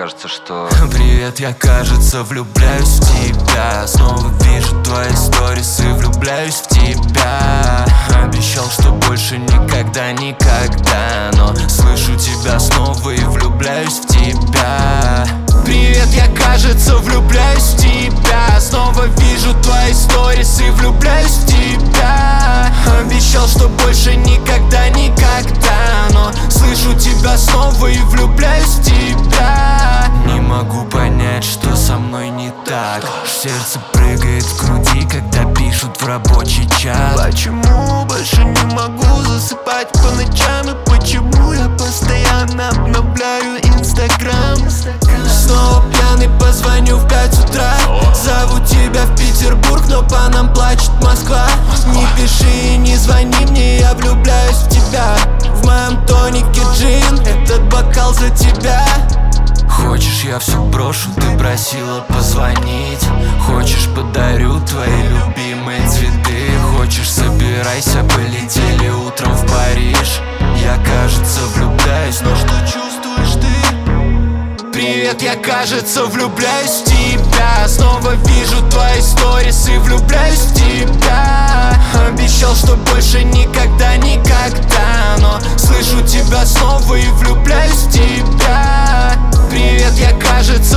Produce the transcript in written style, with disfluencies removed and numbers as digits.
кажется, что... Привет, я, кажется, влюбляюсь в тебя. Снова вижу твои сторисы, влюбляюсь в тебя. Обещал, что больше никогда, но слышу тебя снова и влюбляюсь в тебя. Привет, я, кажется, влюбляюсь в тебя. Снова вижу твои сторисы, влюбляюсь в тебя. Обещал, что больше никогда, но слышу тебя снова и влюбляюсь в тебя. Не могу понять, что со мной не так. Сердце прыгает в груди, когда пишут в рабочий чат. Почему больше не могу засыпать по ночам? И почему я постоянно обновляю Инстаграм? Снова пьяный, позвоню в 5 утра. Зову тебя в Петербург, но по нам плачет Москва. Не пиши и не звони мне, я влюбляюсь в тебя. В моем тонике джин, этот бокал за тебя. Хочешь, я все брошу, ты просила позвонить. Хочешь, подарю твои любимые цветы. Хочешь, собирайся, полетели утром в Париж. Я, кажется, влюбляюсь, но что чувствуешь ты? Привет, я, кажется, влюбляюсь в тебя. Снова вижу твои сторисы, влюбляюсь в тебя. Обещал, что больше никогда, но слышу тебя снова и влюбляюсь в тебя. Привет, я, кажется,